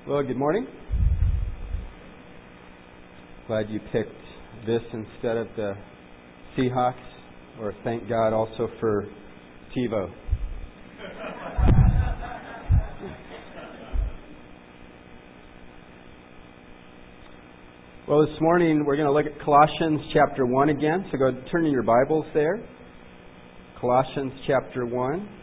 Well, good morning. Glad you picked this instead of the Seahawks, or thank God also for TiVo. Well, this morning we're going to look at Colossians chapter 1 again, so go turn to your Bibles there. Colossians chapter 1.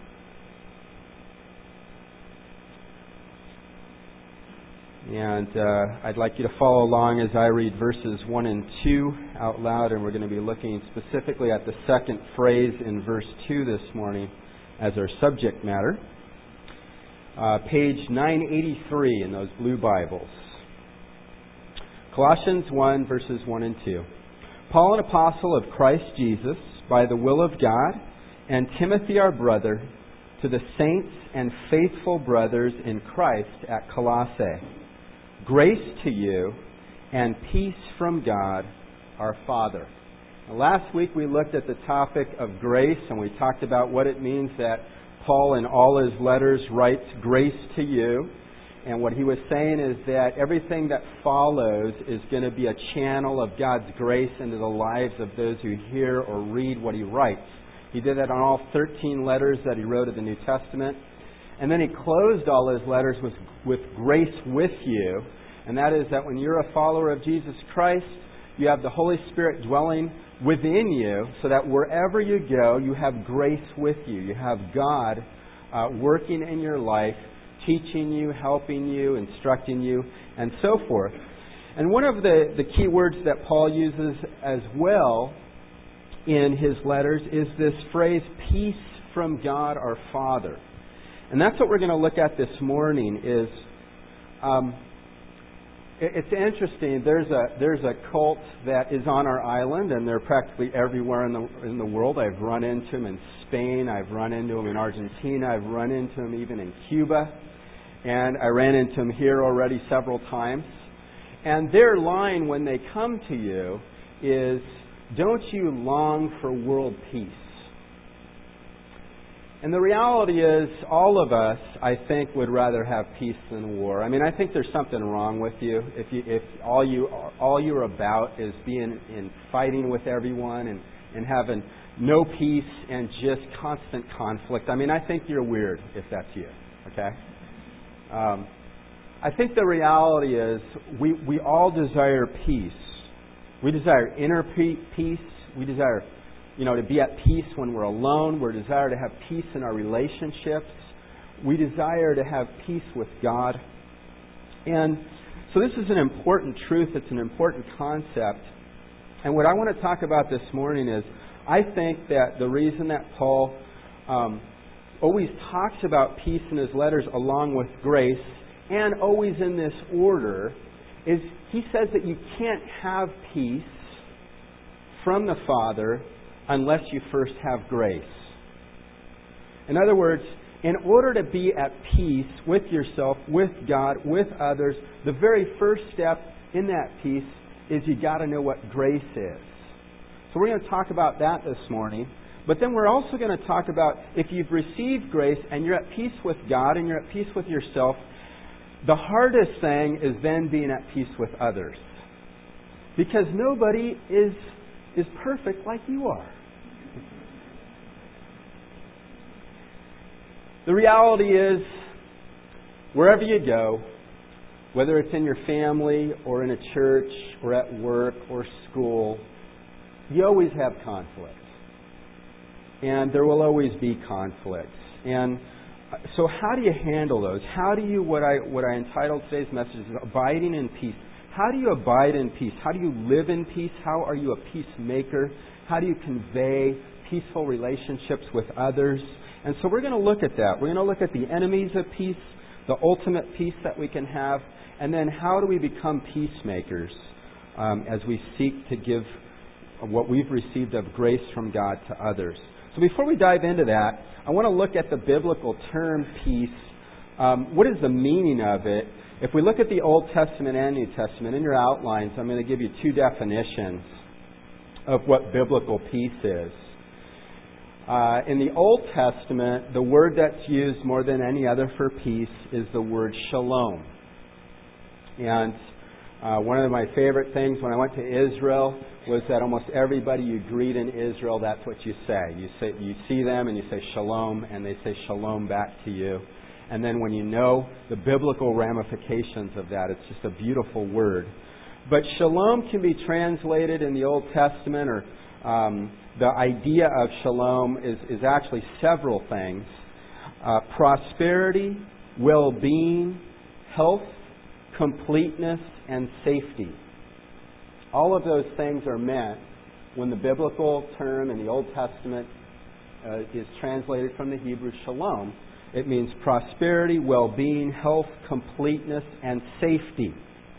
And I'd like you to follow along as I read verses 1 and 2 out loud, and we're going to be looking specifically at the second phrase in verse 2 this morning as our subject matter. Page 983 in those blue Bibles. Colossians 1, verses 1 and 2. Paul, an apostle of Christ Jesus, by the will of God, and Timothy our brother, to the saints and faithful brothers in Christ at Colossae. Grace to you and peace from God our Father. Now, last week we looked at the topic of grace, and we talked about what it means that Paul in all his letters writes grace to you. And what he was saying is that everything that follows is going to be a channel of God's grace into the lives of those who hear or read what he writes. He did that on all 13 letters that he wrote of the New Testament. And then he closed all his letters with grace with you. And that is that when you're a follower of Jesus Christ, you have the Holy Spirit dwelling within you, so that wherever you go, you have grace with you. You have God working in your life, teaching you, helping you, instructing you, and so forth. And one of the key words that Paul uses as well in his letters is this phrase, peace from God our Father. And that's what we're going to look at this morning. It's interesting. There's a cult that is on our island, and they're practically everywhere in the world. I've run into them in Spain. I've run into them in Argentina. I've run into them even in Cuba, and I ran into them here already several times. And their line when they come to you is, "Don't you long for world peace?" And the reality is, all of us, I think, would rather have peace than war. I mean, I think there's something wrong with you if all you're about is being in fighting with everyone and having no peace and just constant conflict. I mean, I think you're weird if that's you. Okay. I think the reality is we all desire peace. We desire inner peace. We desire to be at peace when we're alone. We desire to have peace in our relationships. We desire to have peace with God. And so this is an important truth. It's an important concept. And what I want to talk about this morning is, I think that the reason that Paul always talks about peace in his letters along with grace, and always in this order, is he says that you can't have peace from the Father unless you first have grace. In other words, in order to be at peace with yourself, with God, with others, the very first step in that peace is you got to know what grace is. So we're going to talk about that this morning. But then we're also going to talk about, if you've received grace and you're at peace with God and you're at peace with yourself, the hardest thing is then being at peace with others. Because nobody is perfect like you are. The reality is, wherever you go, whether it's in your family or in a church or at work or school, you always have conflict. And there will always be conflicts. And so how do you handle those? How do you, what I entitled today's message is abiding in peace. How do you abide in peace? How do you live in peace? How are you a peacemaker? How do you convey peaceful relationships with others? And so we're going to look at that. We're going to look at the enemies of peace, the ultimate peace that we can have, and then how do we become peacemakers as we seek to give what we've received of grace from God to others. So before we dive into that, I want to look at the biblical term peace. What is the meaning of it? If we look at the Old Testament and New Testament, in your outlines, I'm going to give you two definitions of what biblical peace is. In the Old Testament, the word that's used more than any other for peace is the word shalom. And one of my favorite things when I went to Israel was that almost everybody you greet in Israel, that's what you say. You see them and you say shalom, and they say shalom back to you. And then when you know the biblical ramifications of that, it's just a beautiful word. But shalom can be translated in the Old Testament, or the idea of shalom is actually several things. Prosperity, well-being, health, completeness, and safety. All of those things are meant when the biblical term in the Old Testament is translated from the Hebrew shalom. It means prosperity, well-being, health, completeness, and safety.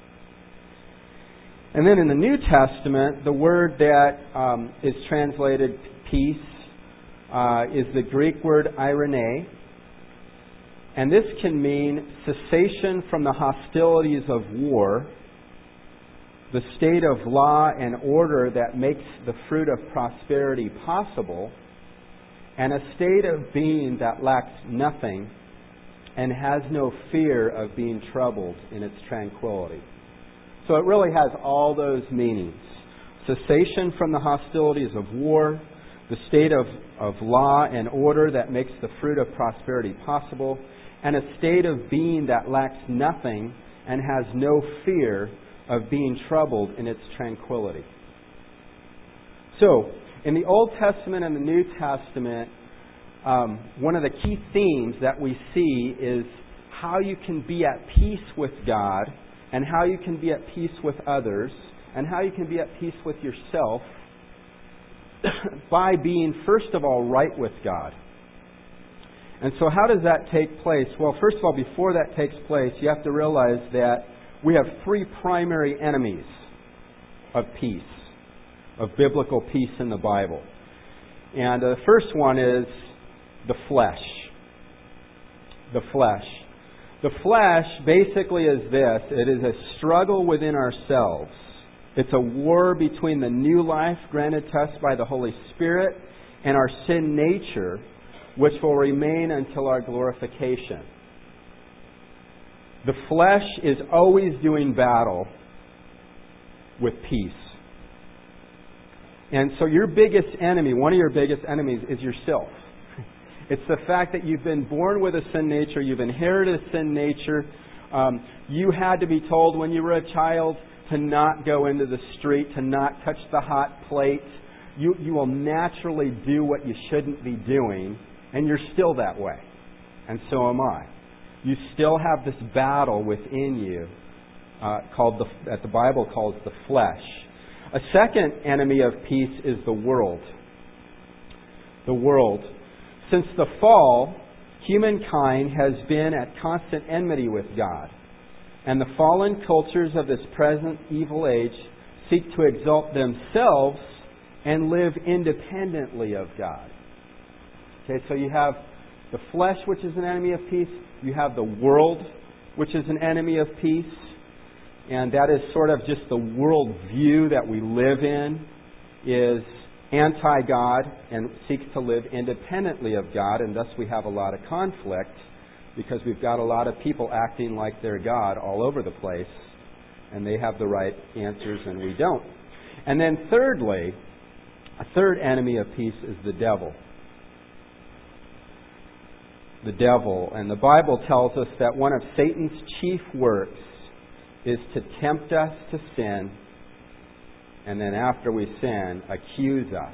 And then in the New Testament, the word that is translated peace is the Greek word eirene. And this can mean cessation from the hostilities of war, the state of law and order that makes the fruit of prosperity possible, and a state of being that lacks nothing and has no fear of being troubled in its tranquility. So it really has all those meanings. Cessation from the hostilities of war, the state of law and order that makes the fruit of prosperity possible, and a state of being that lacks nothing and has no fear of being troubled in its tranquility. So, in the Old Testament and the New Testament, one of the key themes that we see is how you can be at peace with God, and how you can be at peace with others, and how you can be at peace with yourself by being, first of all, right with God. And so how does that take place? Well, first of all, before that takes place, you have to realize that we have three primary enemies of peace, of biblical peace in the Bible. And the first one is the flesh. The flesh. The flesh basically is this. It is a struggle within ourselves. It's a war between the new life granted to us by the Holy Spirit and our sin nature, which will remain until our glorification. The flesh is always doing battle with peace. And so your biggest enemy, one of your biggest enemies, is yourself. It's the fact that you've been born with a sin nature, you've inherited a sin nature. You had to be told when you were a child to not go into the street, to not touch the hot plate. You will naturally do what you shouldn't be doing, and you're still that way. And so am I. You still have this battle within you that the Bible calls the flesh. A second enemy of peace is the world. The world. Since the fall, humankind has been at constant enmity with God. And the fallen cultures of this present evil age seek to exalt themselves and live independently of God. Okay, so you have the flesh, which is an enemy of peace. You have the world, which is an enemy of peace. And that is sort of just the world view that we live in, is anti-God and seeks to live independently of God, and thus we have a lot of conflict because we've got a lot of people acting like they're God all over the place, and they have the right answers and we don't. And then thirdly, a third enemy of peace is the devil. The devil. And the Bible tells us that one of Satan's chief works is to tempt us to sin, and then after we sin, accuse us.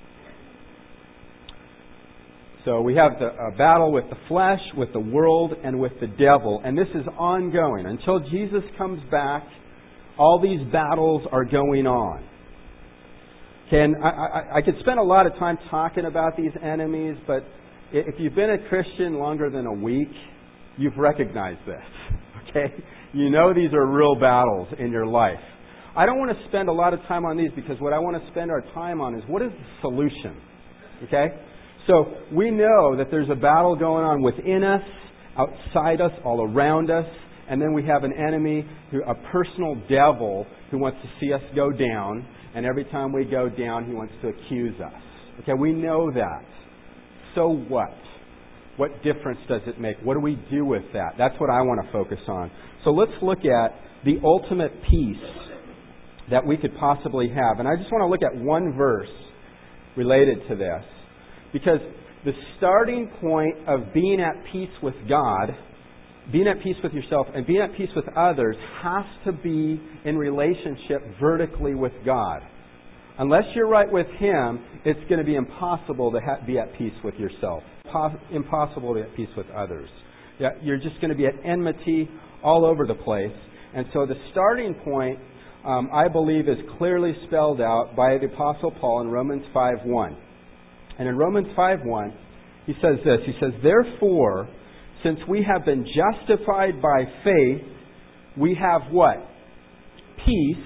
So we have a battle with the flesh, with the world, and with the devil. And this is ongoing. Until Jesus comes back, all these battles are going on. Okay, and I could spend a lot of time talking about these enemies, but if you've been a Christian longer than a week, you've recognized this. Okay? You know these are real battles in your life. I don't want to spend a lot of time on these because what I want to spend our time on is what is the solution. Okay? So we know that there's a battle going on within us, outside us, all around us, and then we have an enemy, a personal devil who wants to see us go down, and every time we go down, he wants to accuse us. Okay, we know that. So what? What difference does it make? What do we do with that? That's what I want to focus on. So let's look at the ultimate peace that we could possibly have. And I just want to look at one verse related to this. Because the starting point of being at peace with God, being at peace with yourself, and being at peace with others has to be in relationship vertically with God. Unless you're right with Him, it's going to be impossible to be at peace with yourself. Impossible to be at peace with others. You're just going to be at enmity all over the place. And so the starting point, I believe, is clearly spelled out by the Apostle Paul in Romans 5:1. And in Romans 5:1, he says this. He says, "Therefore, since we have been justified by faith, we have" what? "Peace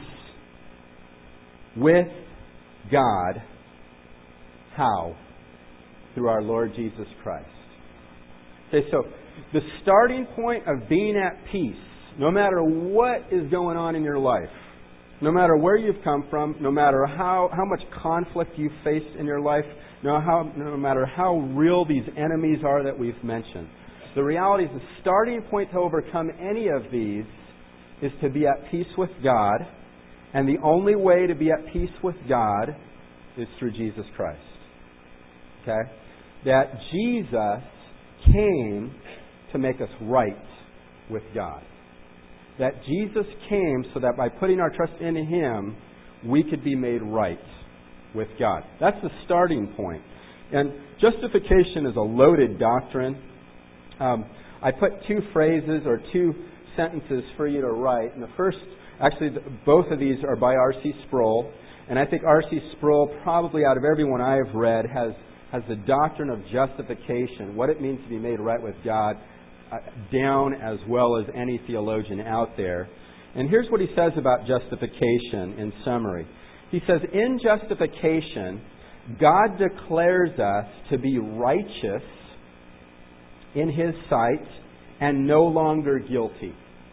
with God." How? Through our Lord Jesus Christ. Okay, so the starting point of being at peace, no matter what is going on in your life, no matter where you've come from, no matter how much conflict you've faced in your life, no matter how real these enemies are that we've mentioned, the reality is the starting point to overcome any of these is to be at peace with God. And the only way to be at peace with God is through Jesus Christ. Okay? That Jesus came to make us right with God. That Jesus came so that by putting our trust in Him, we could be made right with God. That's the starting point. And justification is a loaded doctrine. I put two phrases or two sentences for you to write. And the first, actually, both of these are by R.C. Sproul. And I think R.C. Sproul, probably out of everyone I have read, has the doctrine of justification, what it means to be made right with God, down as well as any theologian out there. And here's what he says about justification in summary. He says, in justification, God declares us to be righteous in His sight and no longer guilty.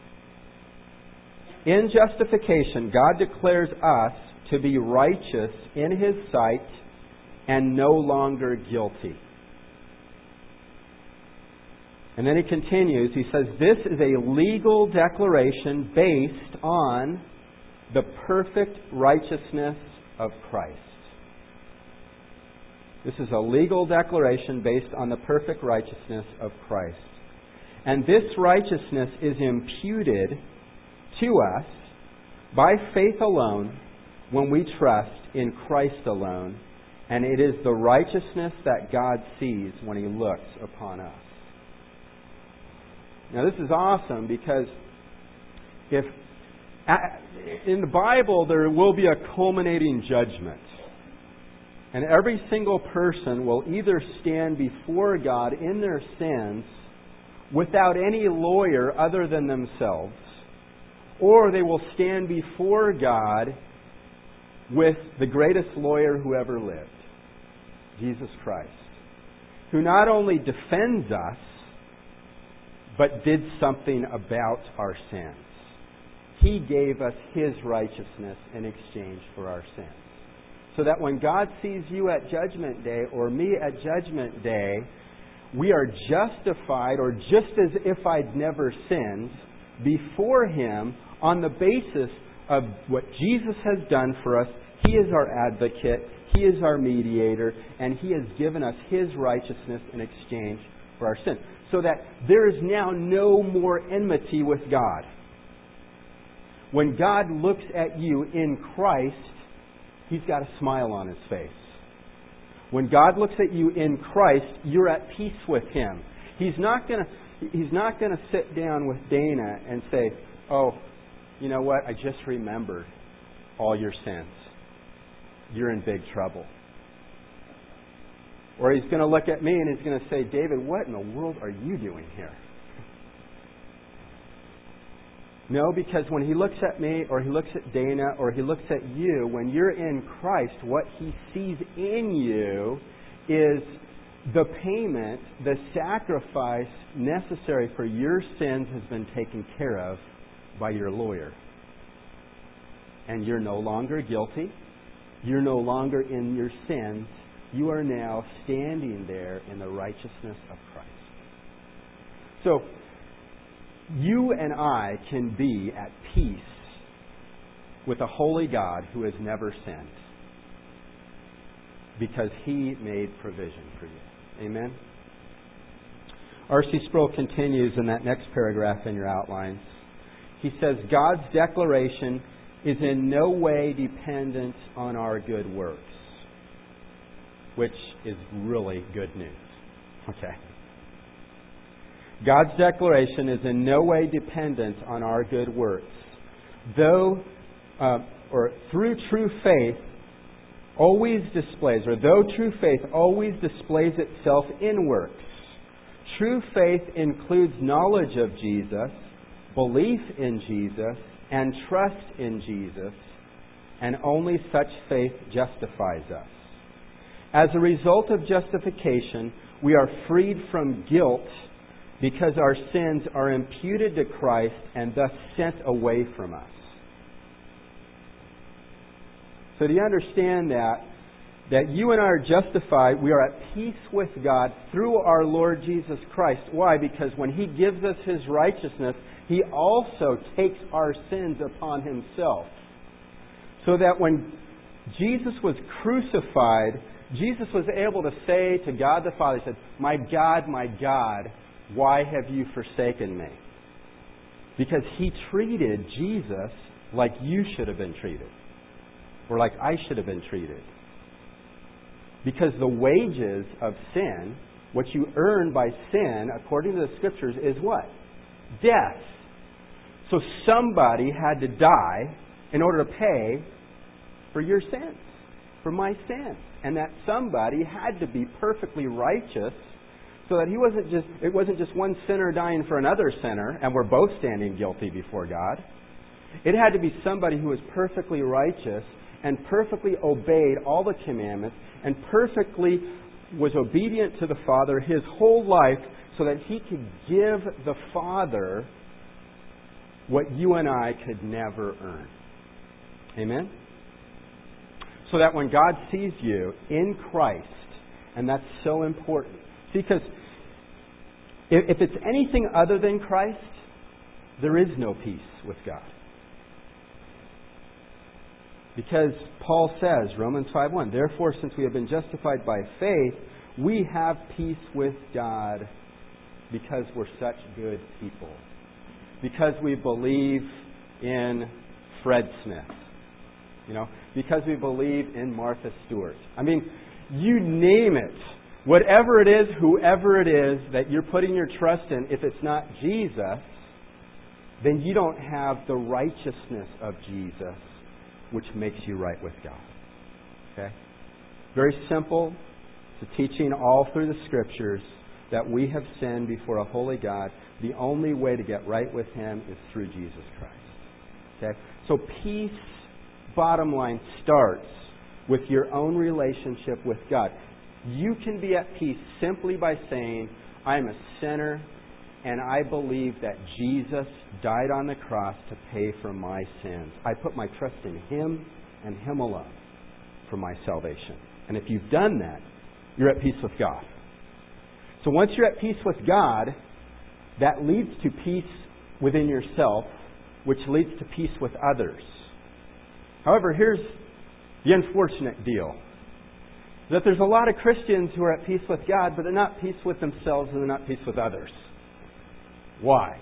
In justification, God declares us to be righteous in His sight and no longer guilty. And then he continues, he says, this is a legal declaration based on the perfect righteousness of Christ. This is a legal declaration based on the perfect righteousness of Christ. And this righteousness is imputed to us by faith alone when we trust in Christ alone. And it is the righteousness that God sees when He looks upon us. Now this is awesome because in the Bible there will be a culminating judgment. And every single person will either stand before God in their sins without any lawyer other than themselves, or they will stand before God with the greatest lawyer who ever lived, Jesus Christ, who not only defends us, but did something about our sins. He gave us His righteousness in exchange for our sins. So that when God sees you at Judgment Day or me at Judgment Day, we are justified, or just as if I'd never sinned, before Him on the basis of what Jesus has done for us. He is our advocate, He is our mediator, and He has given us His righteousness in exchange for our sin. So that there is now no more enmity with God. When God looks at you in Christ, He's got a smile on His face. When God looks at you in Christ, you're at peace with Him. He's not going to sit down with Dana and say, "Oh, you know what? I just remembered all your sins. You're in big trouble." Or He's going to look at me and He's going to say, "David, what in the world are you doing here?" No, because when He looks at me, or He looks at Dana, or He looks at you, when you're in Christ, what He sees in you is the payment, the sacrifice necessary for your sins has been taken care of by your lawyer. And you're no longer guilty. You're no longer in your sins. You are now standing there in the righteousness of Christ. So, you and I can be at peace with a holy God who has never sinned, because He made provision for you. Amen? R.C. Sproul continues in that next paragraph in your outlines. He says, God's declaration is in no way dependent on our good works, which is really good news. Okay. God's declaration is in no way dependent on our good works, though true faith always displays itself in works. True faith includes knowledge of Jesus, belief in Jesus, and trust in Jesus, and only such faith justifies us. As a result of justification, we are freed from guilt because our sins are imputed to Christ and thus sent away from us. So do you understand that you and I are justified, we are at peace with God through our Lord Jesus Christ. Why? Because when He gives us His righteousness, He also takes our sins upon Himself. So that when Jesus was crucified, Jesus was able to say to God the Father, He said, my God, why have you forsaken me? Because He treated Jesus like you should have been treated, or like I should have been treated. Because the wages of sin, what you earn by sin, according to the Scriptures, is what? Death. So somebody had to die in order to pay for your sins, for my sins. And that somebody had to be perfectly righteous, so that it wasn't just one sinner dying for another sinner, and we're both standing guilty before God. It had to be somebody who was perfectly righteous and perfectly obeyed all the commandments and perfectly was obedient to the Father his whole life, so that he could give the Father what you and I could never earn. Amen? So that when God sees you in Christ, and that's so important. See, because if it's anything other than Christ, there is no peace with God. Because Paul says, Romans 5:1, therefore, since we have been justified by faith, we have peace with God because we're such good people. Because we believe in Fred Smith. Because we believe in Martha Stewart. I mean, you name it. Whatever it is, whoever it is that you're putting your trust in, if it's not Jesus, then you don't have the righteousness of Jesus, which makes you right with God. Okay? Very simple. It's a teaching all through the Scriptures that we have sinned before a holy God. The only way to get right with Him is through Jesus Christ. Okay? So peace, bottom line, starts with your own relationship with God. You can be at peace simply by saying, I'm a sinner and I believe that Jesus died on the cross to pay for my sins. I put my trust in Him and Him alone for my salvation. And if you've done that, you're at peace with God. So once you're at peace with God, that leads to peace within yourself, which leads to peace with others. However, here's the unfortunate deal. That there's a lot of Christians who are at peace with God, but they're not at peace with themselves and they're not at peace with others. Why?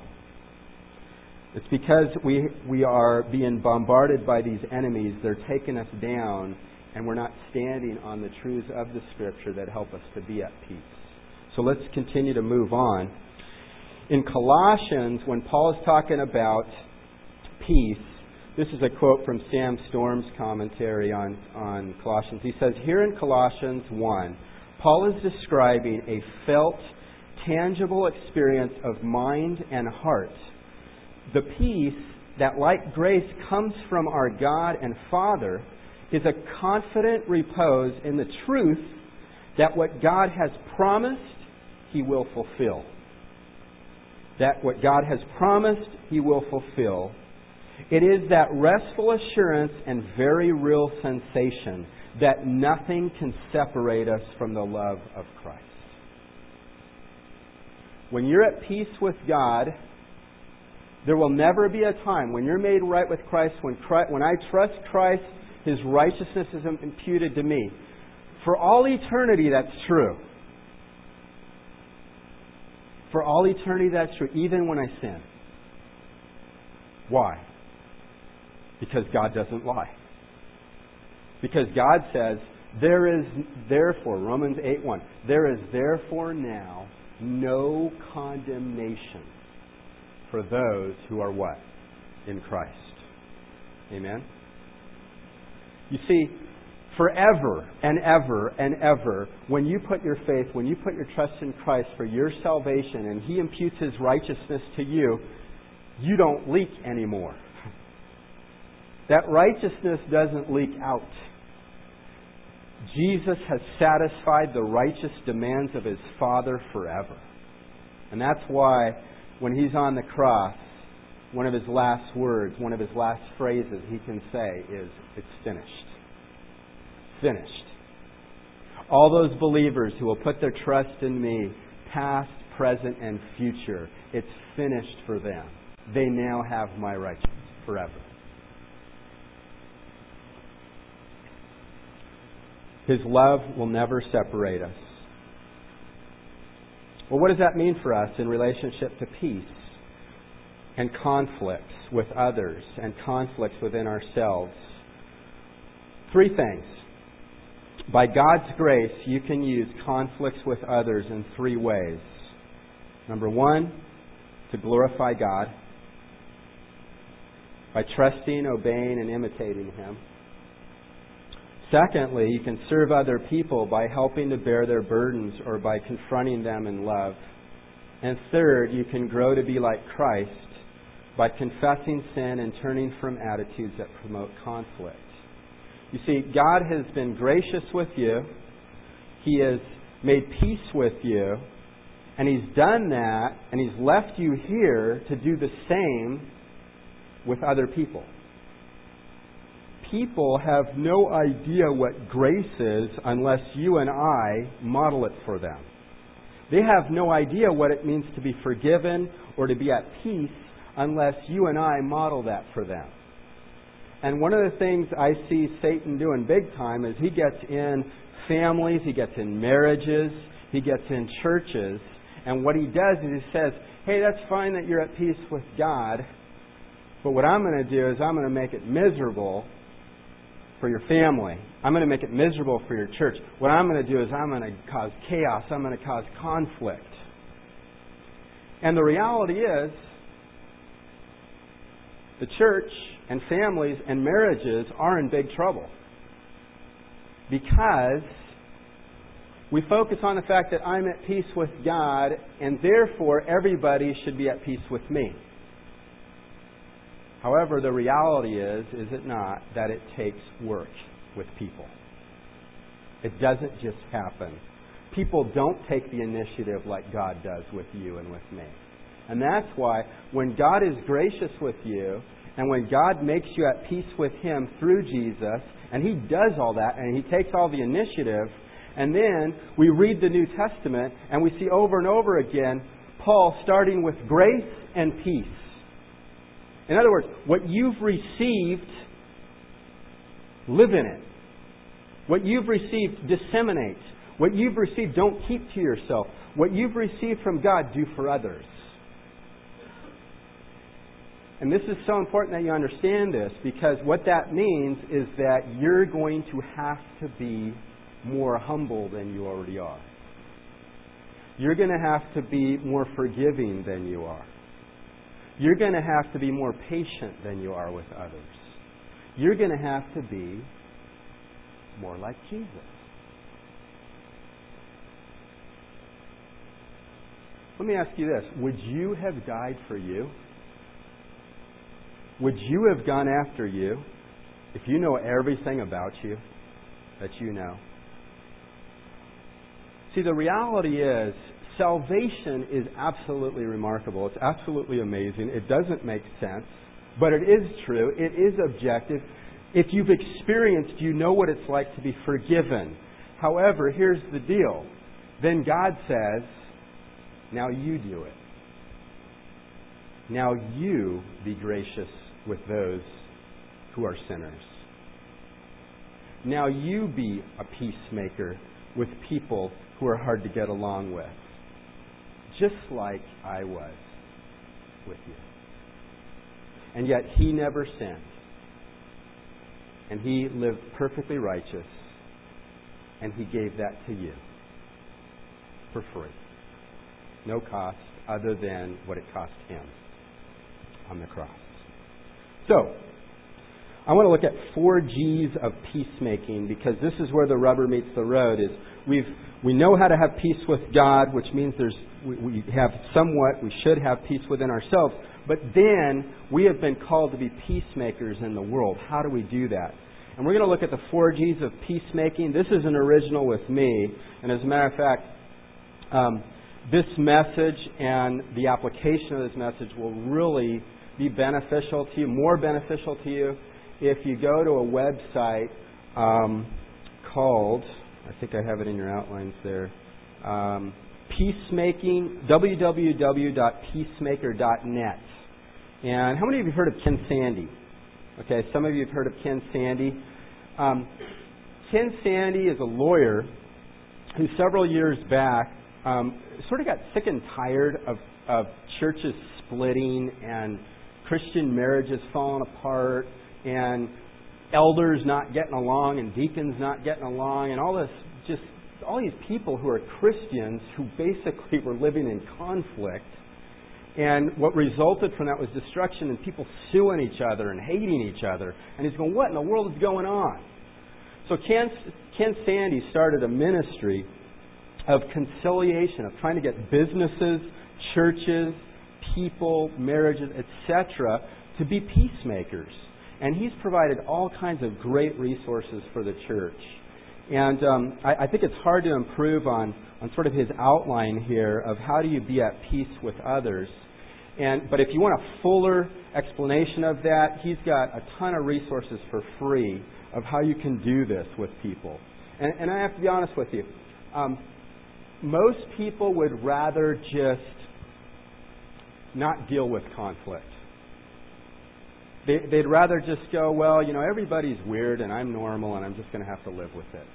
It's because we are being bombarded by these enemies. They're taking us down, and we're not standing on the truths of the Scripture that help us to be at peace. So let's continue to move on. In Colossians, when Paul is talking about peace, this is a quote from Sam Storm's commentary on Colossians. He says, here in Colossians 1, Paul is describing a felt, tangible experience of mind and heart. The peace that, like grace, comes from our God and Father is a confident repose in the truth that what God has promised, He will fulfill. That what God has promised, He will fulfill. It is that restful assurance and very real sensation that nothing can separate us from the love of Christ. When you're at peace with God, There will never be a time when you're made right with Christ, when I trust Christ, His righteousness is imputed to me. For all eternity, that's true. For all eternity, that's true, even when I sin. Why? Because God doesn't lie. Because God says, there is therefore, Romans 8:1, there is therefore now no condemnation for those who are what? In Christ. Amen? You see, forever and ever and ever, when you put your faith, when you put your trust in Christ for your salvation and He imputes His righteousness to you, you don't leak anymore. That righteousness doesn't leak out. Jesus has satisfied the righteous demands of His Father forever. And that's why when He's on the cross, one of His last words, one of His last phrases He can say is, it's finished. Finished. All those believers who will put their trust in me, past, present, and future, it's finished for them. They now have my righteousness forever. His love will never separate us. Well, what does that mean for us in relationship to peace and conflicts with others and conflicts within ourselves? 3 things. By God's grace, you can use conflicts with others in 3 ways. Number 1, to glorify God by trusting, obeying, and imitating Him. Secondly, you can serve other people by helping to bear their burdens or by confronting them in love. And third, you can grow to be like Christ by confessing sin and turning from attitudes that promote conflict. You see, God has been gracious with you. He has made peace with you. And He's done that, and He's left you here to do the same with other people. People have no idea what grace is unless you and I model it for them. They have no idea what it means to be forgiven or to be at peace unless you and I model that for them. And one of the things I see Satan doing big time is he gets in families, he gets in marriages, he gets in churches, and what he does is he says, hey, that's fine that you're at peace with God, but what I'm going to do is I'm going to make it miserable for your family. I'm going to make it miserable for your church. What I'm going to do is I'm going to cause chaos. I'm going to cause conflict. And the reality is, the church and families and marriages are in big trouble. Because we focus on the fact that I'm at peace with God, and therefore everybody should be at peace with me. However, the reality is it not, that it takes work with people. It doesn't just happen. People don't take the initiative like God does with you and with me. And that's why when God is gracious with you, and when God makes you at peace with Him through Jesus, and He does all that, and He takes all the initiative, and then we read the New Testament, and we see over and over again Paul starting with grace and peace. In other words, what you've received, live in it. What you've received, disseminate. What you've received, don't keep to yourself. What you've received from God, do for others. And this is so important that you understand this, because what that means is that you're going to have to be more humble than you already are. You're going to have to be more forgiving than you are. You're going to have to be more patient than you are with others. You're going to have to be more like Jesus. Let me ask you this. Would you have died for you? Would you have gone after you if you know everything about you that you know? See, the reality is, salvation is absolutely remarkable. It's absolutely amazing. It doesn't make sense, but it is true. It is objective. If you've experienced, you know what it's like to be forgiven. However, here's the deal. Then God says, now you do it. Now you be gracious with those who are sinners. Now you be a peacemaker with people who are hard to get along with, just like I was with you. And yet he never sinned. And he lived perfectly righteous. And he gave that to you for free. No cost other than what it cost him on the cross. So, I want to look at 4 G's of peacemaking, because this is where the rubber meets the road. Is we know how to have peace with God, which means we should have peace within ourselves. But then we have been called to be peacemakers in the world. How do we do that? And we're going to look at the 4 G's of peacemaking. This is an original with me, and as a matter of fact, this message and the application of this message will really be beneficial to you, more beneficial to you, if you go to a website called, I think I have it in your outlines there, Peacemaking, www.peacemaker.net. And how many of you have heard of Ken Sande? Okay, some of you have heard of Ken Sande. Ken Sande is a lawyer who several years back sort of got sick and tired of churches splitting and Christian marriages falling apart and elders not getting along and deacons not getting along and all these people who are Christians who basically were living in conflict. And what resulted from that was destruction and people suing each other and hating each other. And he's going, what in the world is going on? So Ken Sande started a ministry of conciliation, of trying to get businesses, churches, people, marriages, etc., to be peacemakers. And he's provided all kinds of great resources for the church. And I think it's hard to improve on sort of his outline here of how do you be at peace with others. But if you want a fuller explanation of that, he's got a ton of resources for free of how you can do this with people. And I have to be honest with you. Most people would rather just not deal with conflict. They'd rather just go, well, everybody's weird and I'm normal and I'm just going to have to live with it.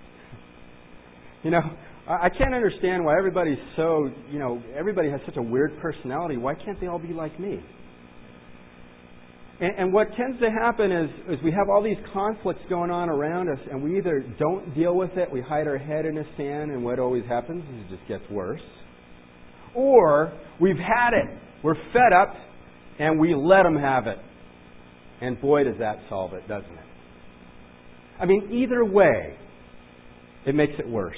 I can't understand why everybody's so, everybody has such a weird personality. Why can't they all be like me? And what tends to happen is we have all these conflicts going on around us and we either don't deal with it, we hide our head in the sand, and what always happens is it just gets worse. Or we've had it, we're fed up, and we let them have it. And boy, does that solve it, doesn't it? I mean, either way, it makes it worse.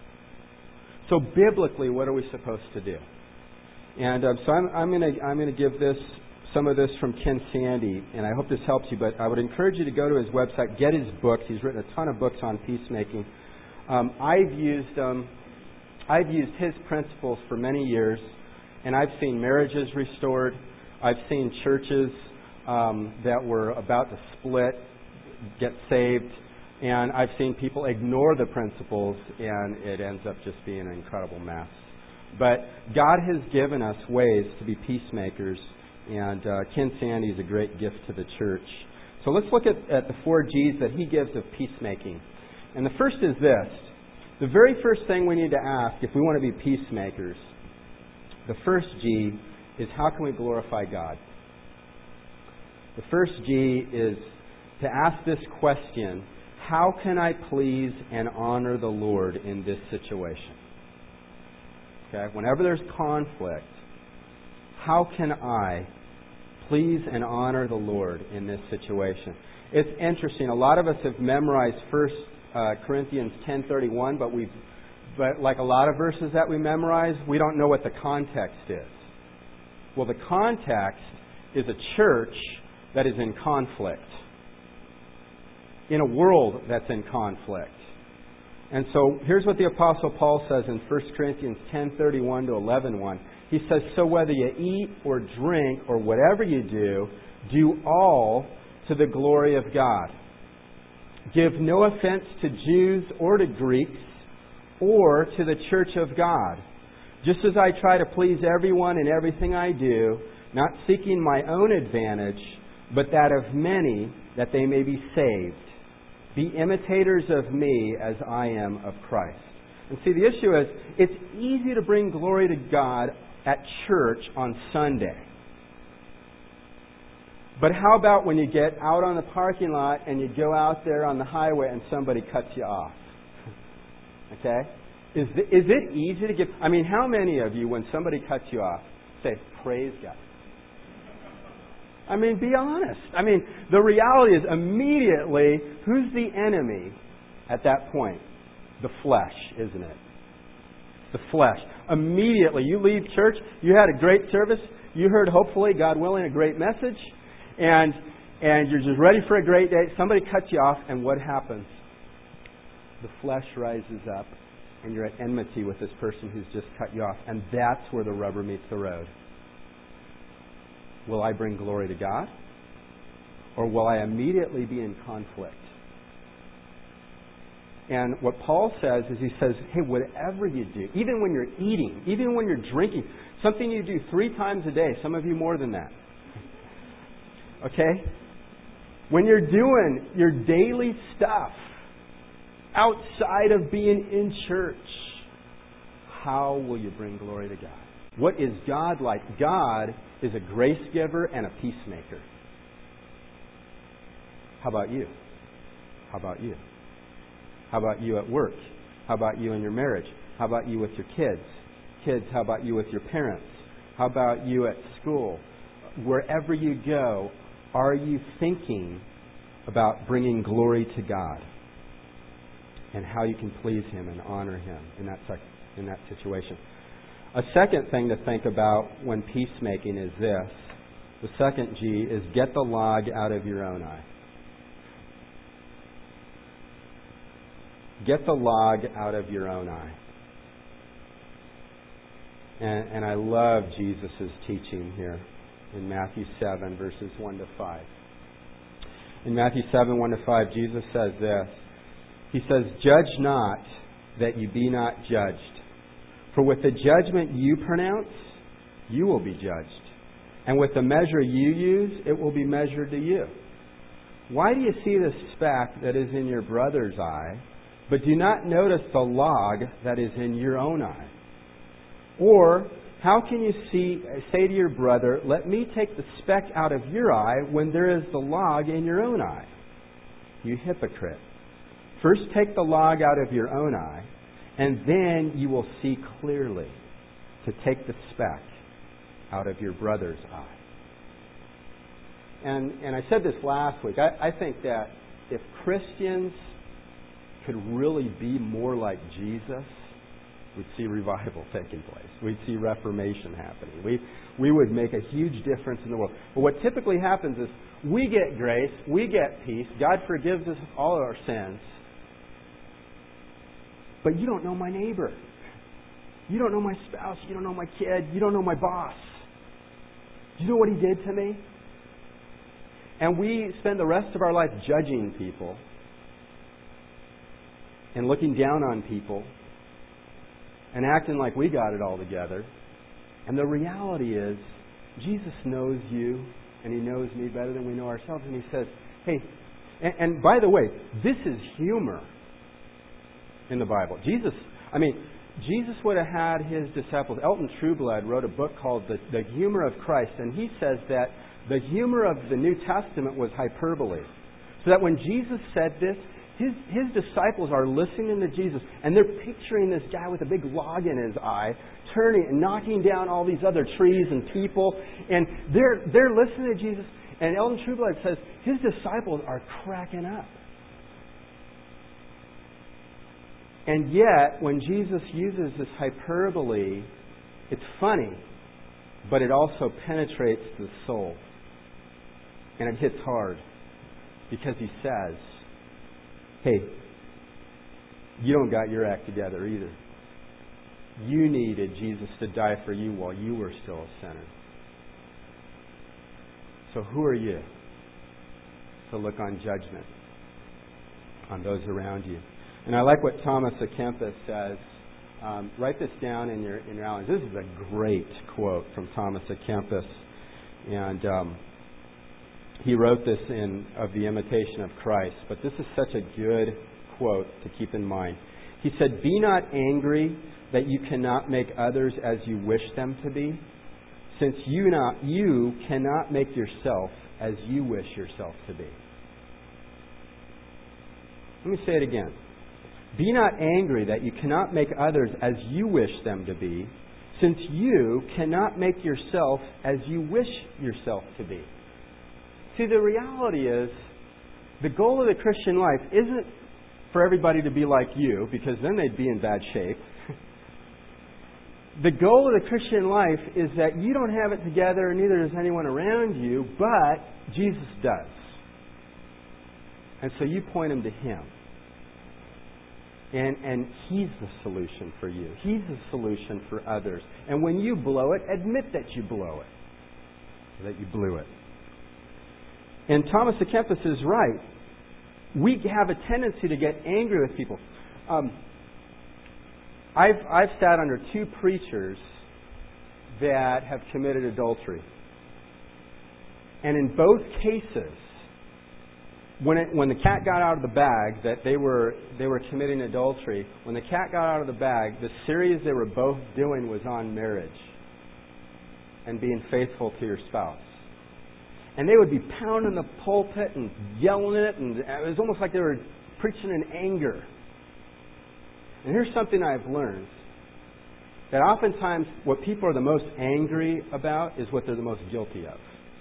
So biblically, what are we supposed to do? And so I'm going to give some of this from Ken Sande, and I hope this helps you. But I would encourage you to go to his website, get his books. He's written a ton of books on peacemaking. I've used his principles for many years, and I've seen marriages restored. I've seen churches that were about to split get saved. And I've seen people ignore the principles, and it ends up just being an incredible mess. But God has given us ways to be peacemakers, and Ken Sande is a great gift to the church. So let's look at the 4 G's that he gives of peacemaking. And the first is this. The very first thing we need to ask if we want to be peacemakers, the first G is, how can we glorify God? The first G is to ask this question: how can I please and honor the Lord in this situation? Okay, whenever there's conflict, how can I please and honor the Lord in this situation? It's interesting. A lot of us have memorized 1 Corinthians 10:31, but like a lot of verses that we memorize, we don't know what the context is. Well, the context is a church that is in conflict, in a world that's in conflict. And so here's what the Apostle Paul says in 1 Corinthians 10:31 to 11:1. He says, so whether you eat or drink or whatever you do all to the glory of God. Give no offense to Jews or to Greeks or to the church of God. Just as I try to please everyone in everything I do, not seeking my own advantage, but that of many, that they may be saved. Be imitators of me as I am of Christ. And see, the issue is, it's easy to bring glory to God at church on Sunday. But how about when you get out on the parking lot and you go out there on the highway and somebody cuts you off? Okay? Is it easy to give... I mean, how many of you, when somebody cuts you off, say, praise God? I mean, be honest. I mean, the reality is immediately, who's the enemy at that point? The flesh, isn't it? The flesh. Immediately, you leave church, you had a great service, you heard, hopefully, God willing, a great message, and you're just ready for a great day. Somebody cuts you off, and what happens? The flesh rises up, and you're at enmity with this person who's just cut you off. And that's where the rubber meets the road. Will I bring glory to God? Or will I immediately be in conflict? And what Paul says is, he says, hey, whatever you do, even when you're eating, even when you're drinking, something you do 3 times a day, some of you more than that. Okay? When you're doing your daily stuff, outside of being in church, how will you bring glory to God? What is God like? God is a grace giver and a peacemaker. How about you? How about you? How about you at work? How about you in your marriage? How about you with your kids? Kids, how about you with your parents? How about you at school? Wherever you go, are you thinking about bringing glory to God? And how you can please Him and honor Him in that situation. A second thing to think about when peacemaking is this. The second G is get the log out of your own eye. Get the log out of your own eye. And I love Jesus' teaching here in Matthew 7, verses 1 to 5. In Matthew 7, 1 to 5, Jesus says this. He says, "Judge not, that you be not judged. For with the judgment you pronounce, you will be judged. And with the measure you use, it will be measured to you. Why do you see the speck that is in your brother's eye, but do not notice the log that is in your own eye? Or how can you say to your brother, 'Let me take the speck out of your eye,' when there is the log in your own eye? You hypocrite. First take the log out of your own eye, and then you will see clearly to take the speck out of your brother's eye." And I said this last week. I think that if Christians could really be more like Jesus, we'd see revival taking place. We'd see reformation happening. We would make a huge difference in the world. But what typically happens is we get grace, we get peace, God forgives us all our sins. But you don't know my neighbor. You don't know my spouse. You don't know my kid. You don't know my boss. Do you know what he did to me? And we spend the rest of our life judging people and looking down on people and acting like we got it all together. And the reality is, Jesus knows you and He knows me better than we know ourselves. And He says, hey, and by the way, this is humor in the Bible. Jesus would have had His disciples. Elton Trueblood wrote a book called The Humor of Christ, and he says that the humor of the New Testament was hyperbole. So that when Jesus said this, his disciples are listening to Jesus, and they're picturing this guy with a big log in his eye, turning and knocking down all these other trees and people, and they're listening to Jesus. And Elton Trueblood says his disciples are cracking up. And yet, when Jesus uses this hyperbole, it's funny, but it also penetrates the soul. And it hits hard. Because He says, hey, you don't got your act together either. You needed Jesus to die for you while you were still a sinner. So who are you to look on judgment on those around you? And I like what Thomas à Kempis says. Write this down in your outlines. This is a great quote from Thomas à Kempis. And he wrote this in Of the Imitation of Christ. But this is such a good quote to keep in mind. He said, "Be not angry that you cannot make others as you wish them to be, since you cannot make yourself as you wish yourself to be." Let me say it again. Be not angry that you cannot make others as you wish them to be, since you cannot make yourself as you wish yourself to be. See, the reality is, the goal of the Christian life isn't for everybody to be like you, because then they'd be in bad shape. The goal of the Christian life is that you don't have it together, and neither does anyone around you, but Jesus does. And so you point them to Him. And He's the solution for you. He's the solution for others. And when you blow it, admit that you blow it. That you blew it. And Thomas à Kempis is right. We have a tendency to get angry with people. I've sat under two preachers that have committed adultery. And in both cases, when the cat got out of the bag that they were committing adultery, when the cat got out of the bag, the series they were both doing was on marriage and being faithful to your spouse. And they would be pounding the pulpit and yelling it, and it was almost like they were preaching in anger. And here's something I've learned. That oftentimes what people are the most angry about is what they're the most guilty of.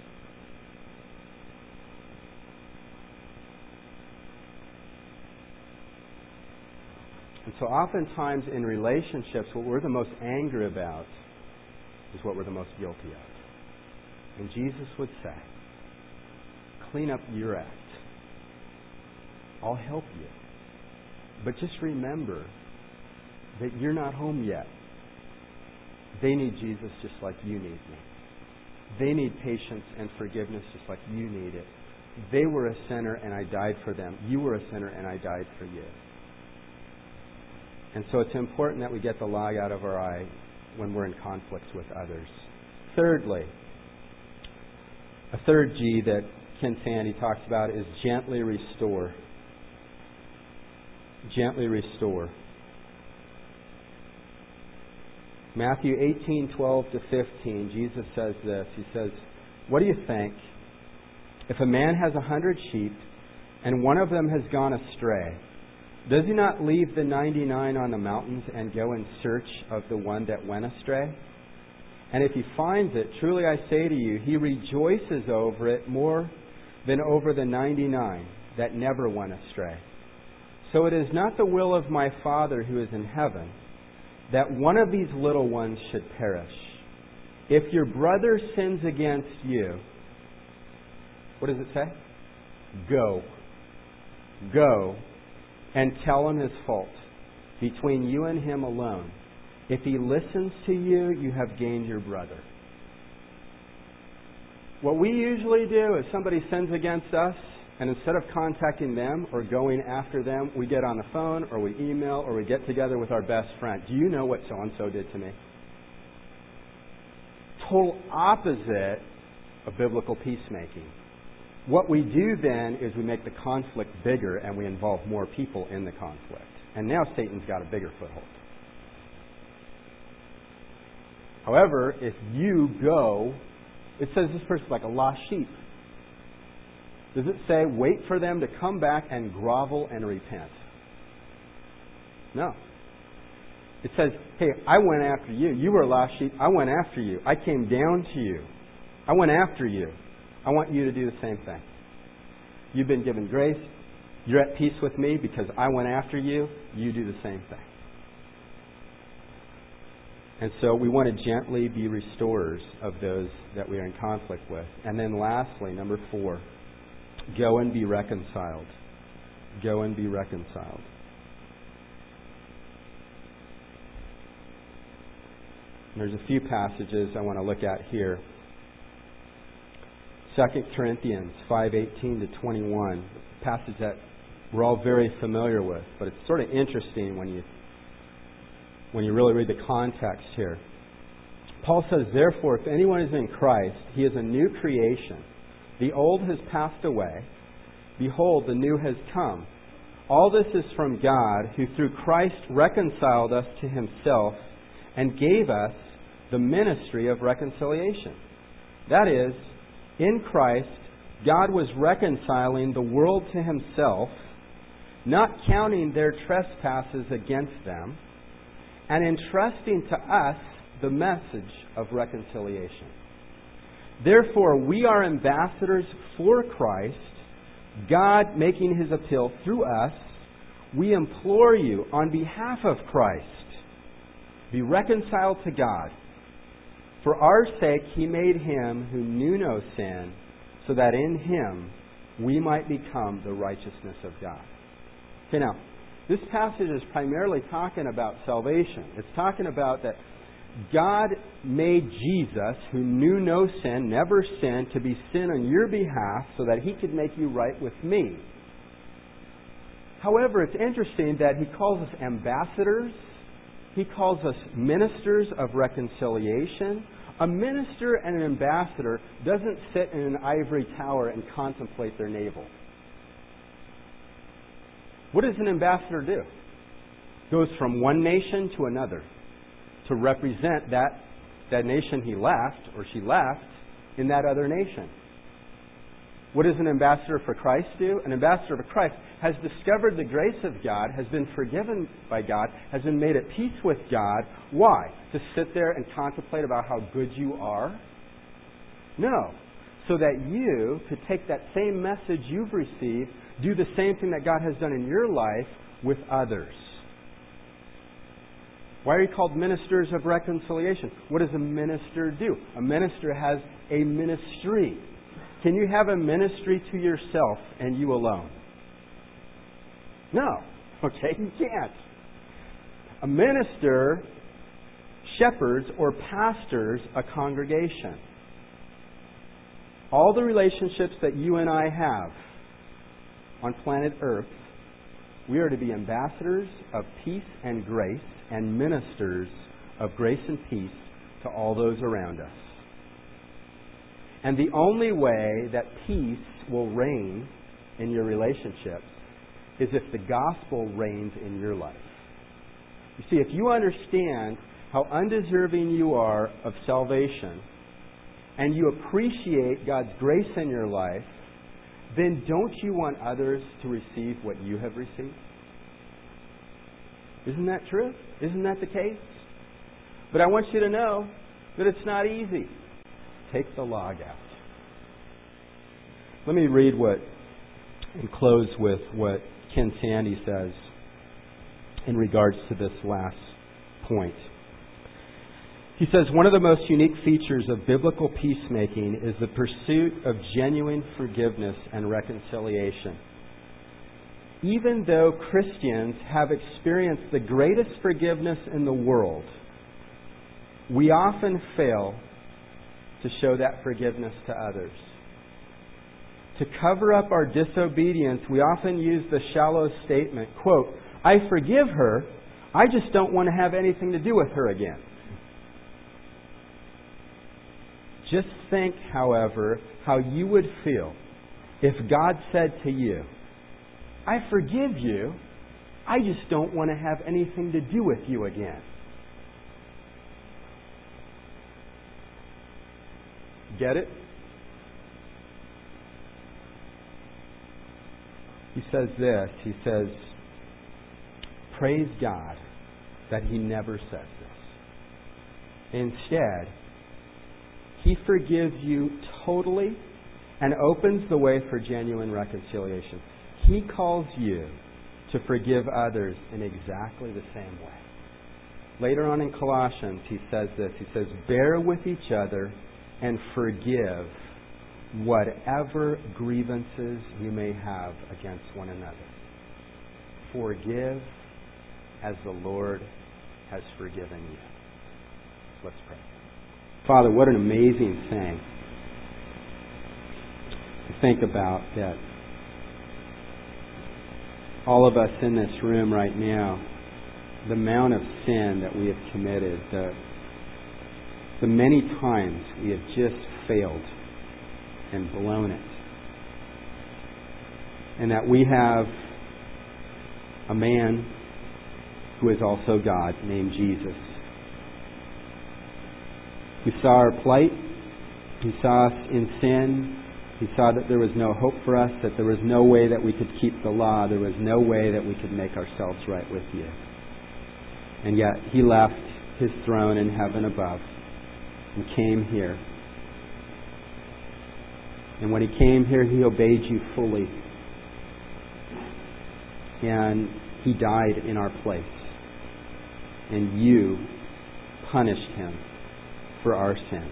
And so oftentimes in relationships, what we're the most angry about is what we're the most guilty of. And Jesus would say, clean up your act. I'll help you. But just remember that you're not home yet. They need Jesus just like you need me. They need patience and forgiveness just like you need it. They were a sinner and I died for them. You were a sinner and I died for you. And so it's important that we get the log out of our eye when we're in conflict with others. Thirdly, a third G that Ken Sande talks about is gently restore. Gently restore. Matthew 18:12-15, Jesus says this. He says, "What do you think? If a man has 100 sheep, and one of them has gone astray, does he not leave the 99 on the mountains and go in search of the one that went astray? And if he finds it, truly I say to you, he rejoices over it more than over the 99 that never went astray. So it is not the will of my Father who is in heaven that one of these little ones should perish. If your brother sins against you," what does it say? "Go. Go and tell him his fault between you and him alone. If he listens to you, you have gained your brother." What we usually do is somebody sins against us, and instead of contacting them or going after them, we get on the phone or we email or we get together with our best friend. "Do you know what so-and-so did to me?" Total opposite of biblical peacemaking. What we do then is we make the conflict bigger and we involve more people in the conflict. And now Satan's got a bigger foothold. However, if you go, it says this person's like a lost sheep. Does it say wait for them to come back and grovel and repent? No. It says, hey, I went after you. You were a lost sheep. I went after you. I came down to you. I went after you. I want you to do the same thing. You've been given grace. You're at peace with me because I went after you. You do the same thing. And so we want to gently be restorers of those that we are in conflict with. And then lastly, number 4, go and be reconciled. Go and be reconciled. And there's a few passages I want to look at here. 2 Corinthians 5:18-21, a passage that we're all very familiar with, but it's sort of interesting when you really read the context here. Paul says, therefore, if anyone is in Christ, he is a new creation. The old has passed away. Behold, the new has come. All this is from God, who through Christ reconciled us to himself and gave us the ministry of reconciliation. That is, in Christ, God was reconciling the world to himself, not counting their trespasses against them, and entrusting to us the message of reconciliation. Therefore, we are ambassadors for Christ, God making his appeal through us. We implore you on behalf of Christ, be reconciled to God. For our sake he made him who knew no sin, so that in him we might become the righteousness of God. Okay, now, this passage is primarily talking about salvation. It's talking about that God made Jesus, who knew no sin, never sinned, to be sin on your behalf so that he could make you right with me. However, it's interesting that he calls us ambassadors. He calls us ministers of reconciliation. A minister and an ambassador doesn't sit in an ivory tower and contemplate their navel. What does an ambassador do? Goes from one nation to another to represent that nation he left or she left in that other nation. What does an ambassador for Christ do? An ambassador for Christ has discovered the grace of God, has been forgiven by God, has been made at peace with God. Why? To sit there and contemplate about how good you are? No. So that you could take that same message you've received, do the same thing that God has done in your life with others. Why are you called ministers of reconciliation? What does a minister do? A minister has a ministry. Can you have a ministry to yourself and you alone? No. Okay, you can't. A minister shepherds or pastors a congregation. All the relationships that you and I have on planet Earth, we are to be ambassadors of peace and grace and ministers of grace and peace to all those around us. And the only way that peace will reign in your relationships is if the gospel reigns in your life. You see, if you understand how undeserving you are of salvation and you appreciate God's grace in your life, then don't you want others to receive what you have received? Isn't that true? Isn't that the case? But I want you to know that it's not easy. Take the log out. Let me read and close with what Ken Sande says in regards to this last point. He says, one of the most unique features of biblical peacemaking is the pursuit of genuine forgiveness and reconciliation. Even though Christians have experienced the greatest forgiveness in the world, we often fail to show that forgiveness to others. To cover up our disobedience, we often use the shallow statement, quote, I forgive her, I just don't want to have anything to do with her again. Just think, however, how you would feel if God said to you, I forgive you, I just don't want to have anything to do with you again. Get it? He says this, he says, praise God that he never says this. Instead, he forgives you totally and opens the way for genuine reconciliation. He calls you to forgive others in exactly the same way. Later on in Colossians, he says this. He says, bear with each other and forgive whatever grievances you may have against one another. Forgive as the Lord has forgiven you. Let's pray. Father, what an amazing thing to think about that all of us in this room right now, the amount of sin that we have committed, the many times we have just failed and blown it. And that we have a man who is also God, named Jesus, who saw our plight, who saw us in sin. He saw that there was no hope for us, that there was no way that we could keep the law, there was no way that we could make ourselves right with you. And yet He left His throne in heaven above and came here. And when He came here, He obeyed you fully. And He died in our place. And you punished Him for our sins.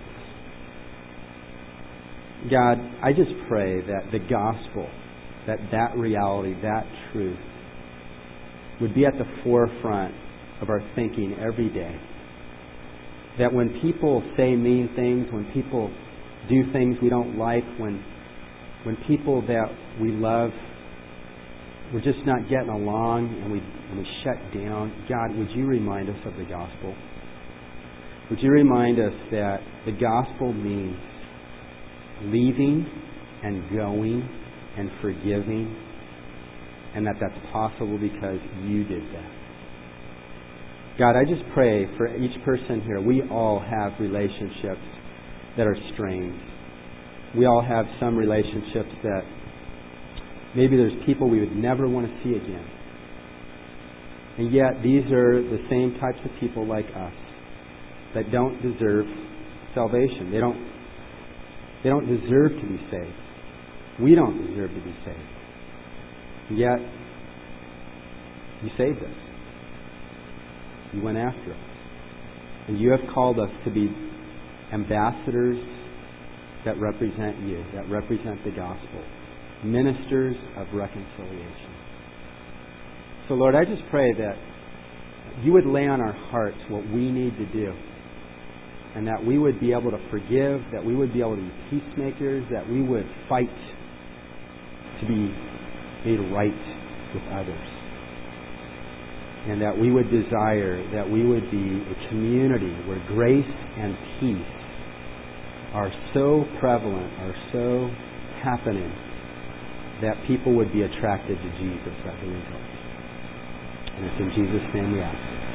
God, I just pray that the gospel, that reality, that truth would be at the forefront of our thinking every day. That when people say mean things, when people do things we don't like, when people that we love, we're just not getting along and we shut down, God, would you remind us of the gospel? Would you remind us that the gospel means leaving and going and forgiving, and that's possible because you did that. God, I just pray for each person here. We all have relationships that are strained. We all have some relationships that maybe there's people we would never want to see again. And yet these are the same types of people like us that don't deserve salvation. They don't deserve to be saved. We don't deserve to be saved. And yet you saved us. You went after us. And you have called us to be ambassadors that represent you, that represent the gospel. Ministers of reconciliation. So Lord, I just pray that you would lay on our hearts what we need to do. And that we would be able to forgive, that we would be able to be peacemakers, that we would fight to be made right with others. And that we would desire that we would be a community where grace and peace are so prevalent, are so happening, that people would be attracted to Jesus as a result. And it's in Jesus' name we ask.